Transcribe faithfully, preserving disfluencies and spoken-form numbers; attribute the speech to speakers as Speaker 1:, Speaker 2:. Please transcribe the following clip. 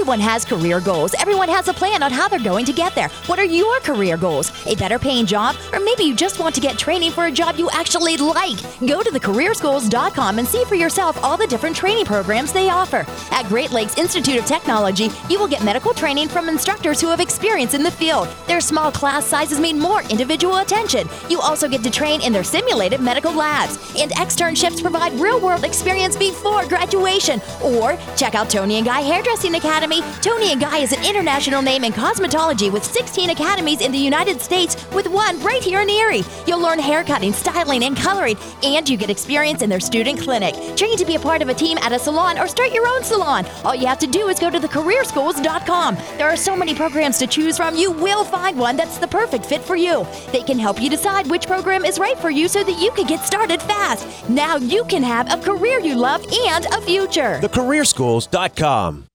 Speaker 1: Everyone has career goals. Everyone has a plan on how they're going to get there. What are your career goals? A better paying job? Or maybe you just want to get training for a job you actually like? Go to the career schools dot com and see for yourself all the different training programs they offer. At Great Lakes Institute of Technology, you will get medical training from instructors who have experience in the field. Their small class sizes mean more individual attention. You also get to train in their simulated medical labs. And externships provide real-world experience before graduation. Or check out Tony and Guy Hairdressing Academy. Tony and Guy is an international name in cosmetology with sixteen academies in the United States, with one right here in Erie. You'll learn haircutting, styling, and coloring, and you get experience in their student clinic. Train to be a part of a team at a salon or start your own salon. All you have to do is go to the career schools dot com. There are so many programs to choose from, you will find one that's the perfect fit for you. They can help you decide which program is right for you so that you can get started fast. Now you can have a career you love and a future.
Speaker 2: the career schools dot com.